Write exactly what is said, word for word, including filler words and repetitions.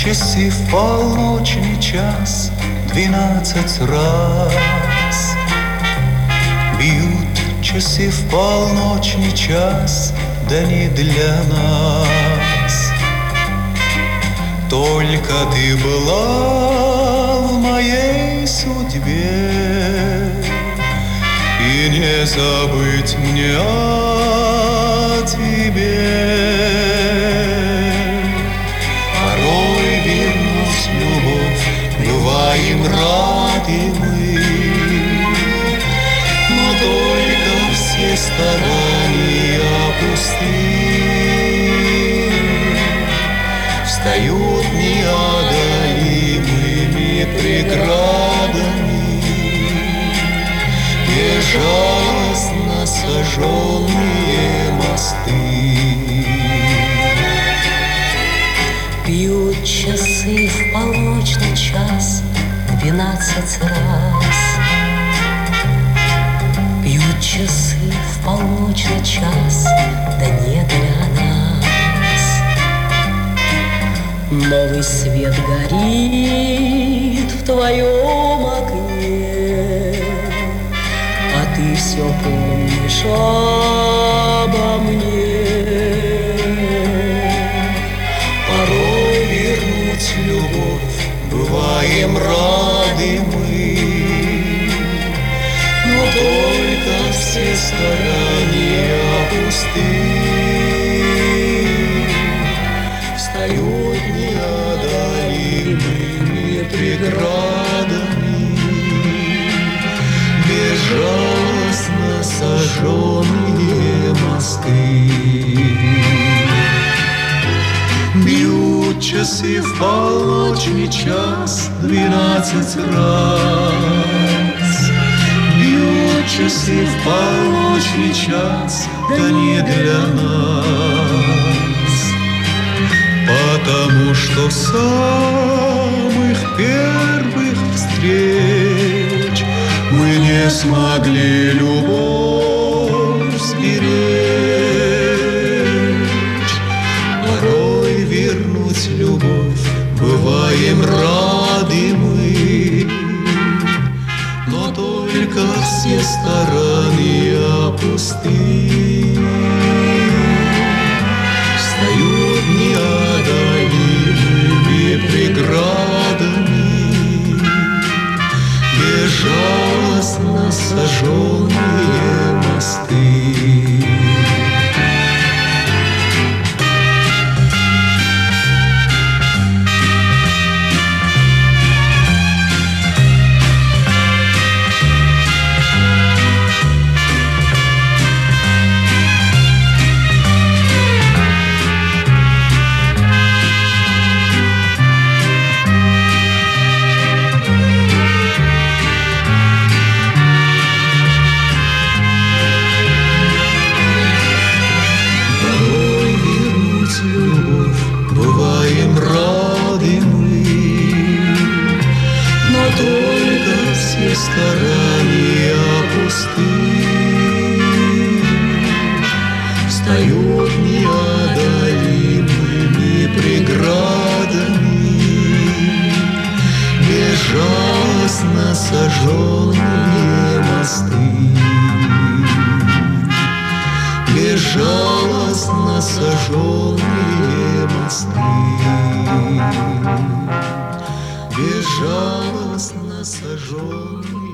часы в полночный час двенадцать раз. Бьют часы в полночный час, да не для нас. Только ты была в моей судьбе, и не забыть мне о тебе. Порой вернуть любовь бываем рады мы, но только все старания пусты. Встают неодолимыми преградами безжалостно сожженные мосты. Бьют часы в полночный час двенадцать раз. Бьют часы в полночный час, да не для нас. Новый свет горит в твоем окне, а ты все помнишь обо мне. Порой вернуть любовь бываем рады мы, но только все старания пусты. Встают неодолимыми преградами безжалостно сожженные мосты. Бьют часы в полночный час двенадцать раз. Бьют часы в полночный час, да не для нас. Потому что с самых первых встреч мы не смогли любовь сберечь. Порой вернуть любовь бываем рады мы, но только все старания пусты. Встают неодолимыми преградами безжалостно сожженные мосты. Старания пусты. Встают неодолимыми преградами безжалостно сожженные мосты. Безжалостно сожженные мосты. Безжалостно сожженные.